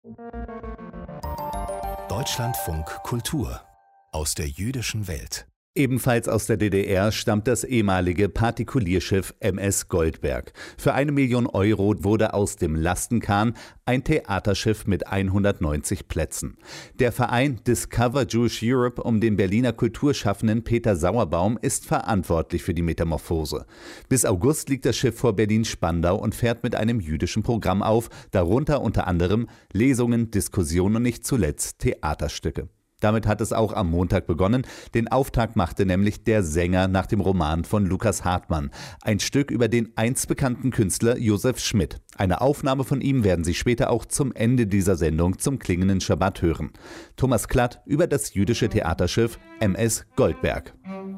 Deutschlandfunk Kultur aus der jüdischen Welt. Ebenfalls aus der DDR stammt das ehemalige Partikulierschiff MS Goldberg. Für 1 Million Euro wurde aus dem Lastenkahn ein Theaterschiff mit 190 Plätzen. Der Verein Discover Jewish Europe um den Berliner Kulturschaffenden Peter Sauerbaum ist verantwortlich für die Metamorphose. Bis August liegt das Schiff vor Berlin-Spandau und fährt mit einem jüdischen Programm auf, darunter unter anderem Lesungen, Diskussionen und nicht zuletzt Theaterstücke. Damit hat es auch am Montag begonnen. Den Auftakt machte nämlich Der Sänger nach dem Roman von Lukas Hartmann. Ein Stück über den einst bekannten Künstler Josef Schmidt. Eine Aufnahme von ihm werden Sie später auch zum Ende dieser Sendung zum klingenden Schabbat hören. Thomas Klatt über das jüdische Theaterschiff MS Goldberg.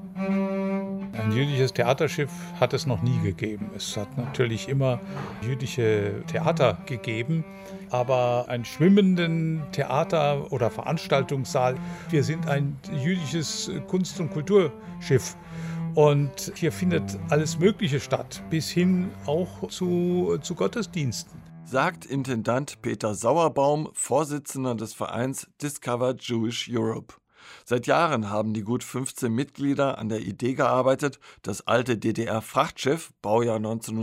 Ein jüdisches Theaterschiff hat es noch nie gegeben. Es hat natürlich immer jüdische Theater gegeben, aber einen schwimmenden Theater- oder Veranstaltungssaal. Wir sind ein jüdisches Kunst- und Kulturschiff. Und hier findet alles Mögliche statt, bis hin auch zu Gottesdiensten. Sagt Intendant Peter Sauerbaum, Vorsitzender des Vereins Discover Jewish Europe. Seit Jahren haben die gut 15 Mitglieder an der Idee gearbeitet, das alte DDR-Frachtschiff, Baujahr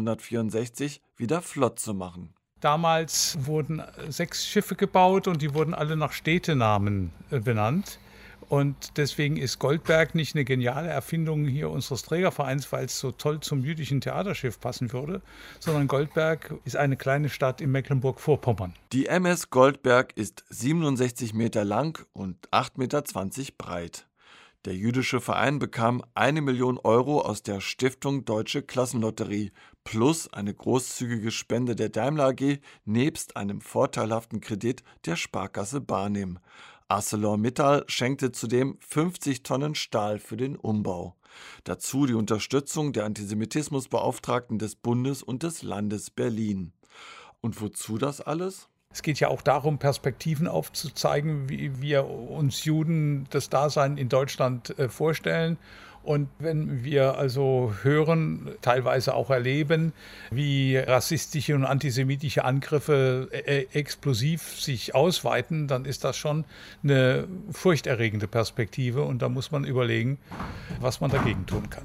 1964, wieder flott zu machen. Damals wurden 6 Schiffe gebaut und die wurden alle nach Städtenamen benannt. Und deswegen ist Goldberg nicht eine geniale Erfindung hier unseres Trägervereins, weil es so toll zum jüdischen Theaterschiff passen würde, sondern Goldberg ist eine kleine Stadt in Mecklenburg-Vorpommern. Die MS Goldberg ist 67 Meter lang und 8,20 Meter breit. Der jüdische Verein bekam 1 Million Euro aus der Stiftung Deutsche Klassenlotterie plus eine großzügige Spende der Daimler AG nebst einem vorteilhaften Kredit der Sparkasse Barnim. ArcelorMittal schenkte zudem 50 Tonnen Stahl für den Umbau. Dazu die Unterstützung der Antisemitismusbeauftragten des Bundes und des Landes Berlin. Und wozu das alles? Es geht ja auch darum, Perspektiven aufzuzeigen, wie wir uns Juden das Dasein in Deutschland vorstellen. Und wenn wir also hören, teilweise auch erleben, wie rassistische und antisemitische Angriffe explosiv sich ausweiten, dann ist das schon eine furchterregende Perspektive. Und da muss man überlegen, was man dagegen tun kann.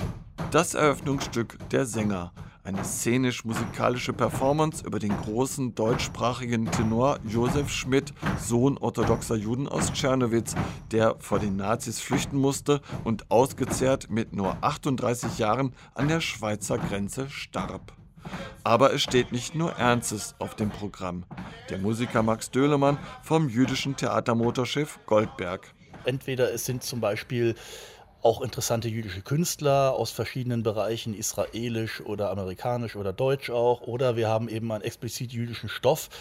Das Eröffnungsstück Der Sänger. Eine szenisch-musikalische Performance über den großen deutschsprachigen Tenor Josef Schmidt, Sohn orthodoxer Juden aus Czernowitz, der vor den Nazis flüchten musste und ausgezehrt mit nur 38 Jahren an der Schweizer Grenze starb. Aber es steht nicht nur Ernstes auf dem Programm. Der Musiker Max Döhlemann vom jüdischen Theatermotorschiff Goldberg. Entweder es sind zum Beispiel auch interessante jüdische Künstler aus verschiedenen Bereichen, israelisch oder amerikanisch oder deutsch auch. Oder wir haben eben einen explizit jüdischen Stoff,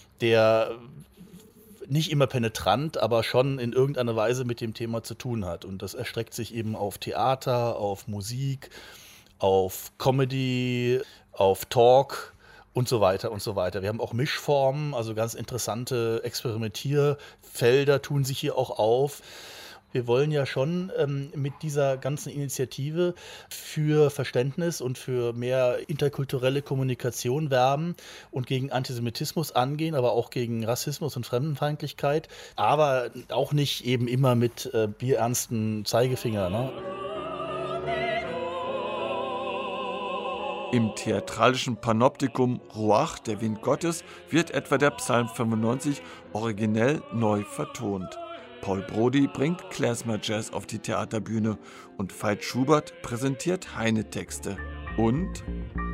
der nicht immer penetrant, aber schon in irgendeiner Weise mit dem Thema zu tun hat. Und das erstreckt sich eben auf Theater, auf Musik, auf Comedy, auf Talk und so weiter und so weiter. Wir haben auch Mischformen, also ganz interessante Experimentierfelder tun sich hier auch auf. Wir wollen ja schon mit dieser ganzen Initiative für Verständnis und für mehr interkulturelle Kommunikation werben und gegen Antisemitismus angehen, aber auch gegen Rassismus und Fremdenfeindlichkeit, aber auch nicht eben immer mit bierernsten Zeigefinger, ne? Im theatralischen Panoptikum Ruach, der Wind Gottes, wird etwa der Psalm 95 originell neu vertont. Paul Brody bringt Klezmer-Jazz auf die Theaterbühne und Veit Schubert präsentiert Heine-Texte. Und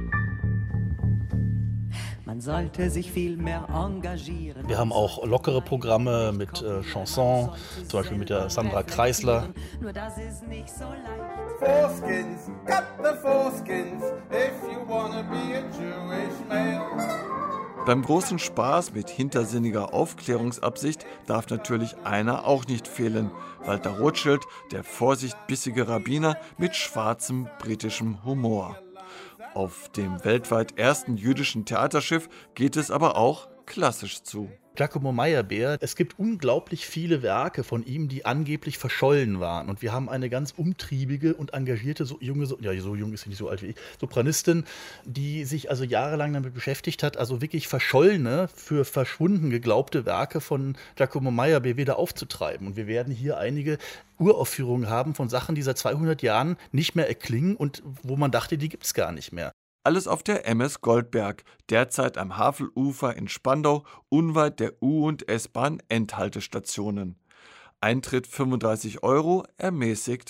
man sollte sich viel mehr engagieren. Wir haben auch lockere Programme mit Chanson, zum Beispiel mit der Sandra Kreisler. Nur das ist nicht so leicht. Foreskins, cut the foreskins, if you wanna be a Jewish male. Beim großen Spaß mit hintersinniger Aufklärungsabsicht darf natürlich einer auch nicht fehlen. Walter Rothschild, der vorsichtbissige Rabbiner mit schwarzem britischem Humor. Auf dem weltweit ersten jüdischen Theaterschiff geht es aber auch klassisch zu. Giacomo Meyerbeer, es gibt unglaublich viele Werke von ihm, die angeblich verschollen waren. Und wir haben eine ganz umtriebige und engagierte, so jung ist sie nicht so alt wie ich, Sopranistin, die sich also jahrelang damit beschäftigt hat, also wirklich verschollene, für verschwunden geglaubte Werke von Giacomo Meyerbeer wieder aufzutreiben. Und wir werden hier einige Uraufführungen haben von Sachen, die seit 200 Jahren nicht mehr erklingen und wo man dachte, die gibt es gar nicht mehr. Alles auf der MS Goldberg, derzeit am Havelufer in Spandau, unweit der U- und S-Bahn-Endhaltestationen. Eintritt 35 €, ermäßigt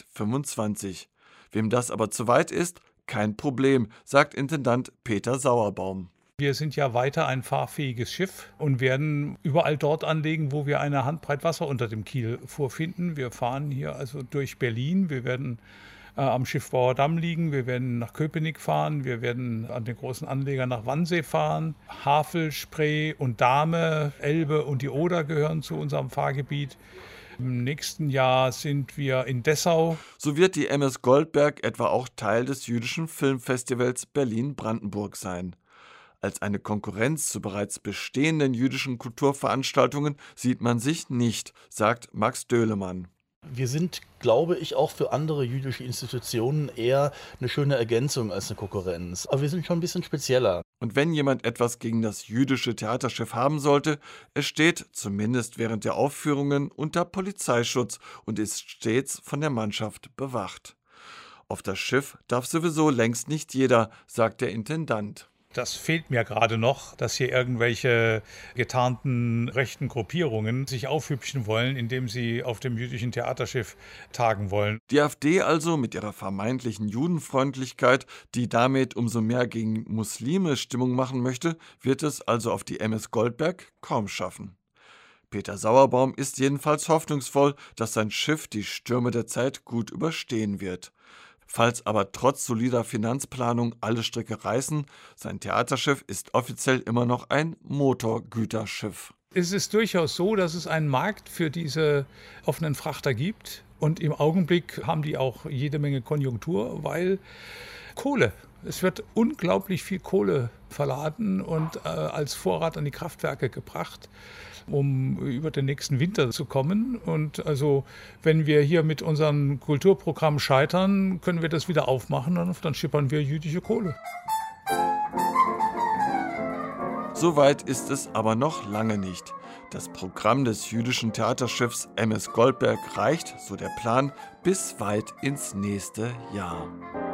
25. Wem das aber zu weit ist, kein Problem, sagt Intendant Peter Sauerbaum. Wir sind ja weiter ein fahrfähiges Schiff und werden überall dort anlegen, wo wir eine Handbreit Wasser unter dem Kiel vorfinden. Wir fahren hier also durch Berlin, wir werden am Schiffbauer Damm liegen, wir werden nach Köpenick fahren, wir werden an den großen Anleger nach Wannsee fahren. Havel, Spree und Dahme, Elbe und die Oder gehören zu unserem Fahrgebiet. Im nächsten Jahr sind wir in Dessau. So wird die MS Goldberg etwa auch Teil des jüdischen Filmfestivals Berlin-Brandenburg sein. Als eine Konkurrenz zu bereits bestehenden jüdischen Kulturveranstaltungen sieht man sich nicht, sagt Max Döhlemann. Wir sind, glaube ich, auch für andere jüdische Institutionen eher eine schöne Ergänzung als eine Konkurrenz. Aber wir sind schon ein bisschen spezieller. Und wenn jemand etwas gegen das jüdische Theaterschiff haben sollte, es steht, zumindest während der Aufführungen, unter Polizeischutz und ist stets von der Mannschaft bewacht. Auf das Schiff darf sowieso längst nicht jeder, sagt der Intendant. Das fehlt mir gerade noch, dass hier irgendwelche getarnten rechten Gruppierungen sich aufhübschen wollen, indem sie auf dem jüdischen Theaterschiff tagen wollen. Die AfD also mit ihrer vermeintlichen Judenfreundlichkeit, die damit umso mehr gegen Muslime Stimmung machen möchte, wird es also auf die MS Goldberg kaum schaffen. Peter Sauerbaum ist jedenfalls hoffnungsvoll, dass sein Schiff die Stürme der Zeit gut überstehen wird. Falls aber trotz solider Finanzplanung alle Stricke reißen, sein Theaterschiff ist offiziell immer noch ein Motorgüterschiff. Es ist durchaus so, dass es einen Markt für diese offenen Frachter gibt. Und im Augenblick haben die auch jede Menge Konjunktur, weil Kohle. Es wird unglaublich viel Kohle verladen und als Vorrat an die Kraftwerke gebracht, um über den nächsten Winter zu kommen. Und also, wenn wir hier mit unserem Kulturprogramm scheitern, können wir das wieder aufmachen und dann schippern wir jüdische Kohle. Soweit ist es aber noch lange nicht. Das Programm des jüdischen Theaterschiffs MS Goldberg reicht, so der Plan, bis weit ins nächste Jahr.